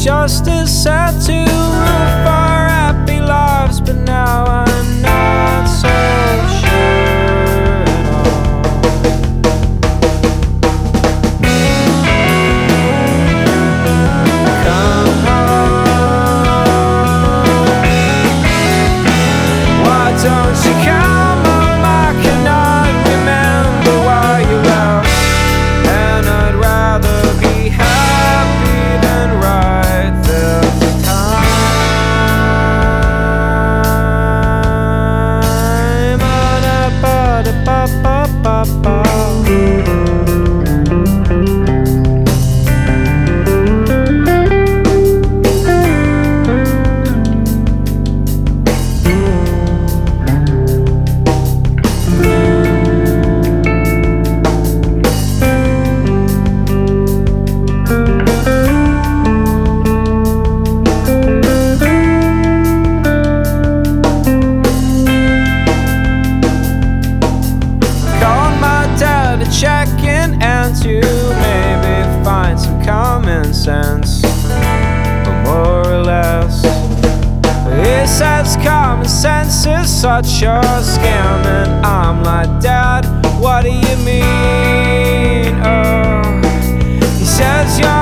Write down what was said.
justice said to root for happy lives, but now I'm not so sure at all. Come home, why don't you come home? I cannot remember why you left, and I'd rather be happy than right this time. Ba-da-ba-da-ba-ba-ba-ba. Check in and to maybe find some common sense, or more or less. He says common sense is such a scam, and I'm like, Dad, what do you mean? Oh, he says you're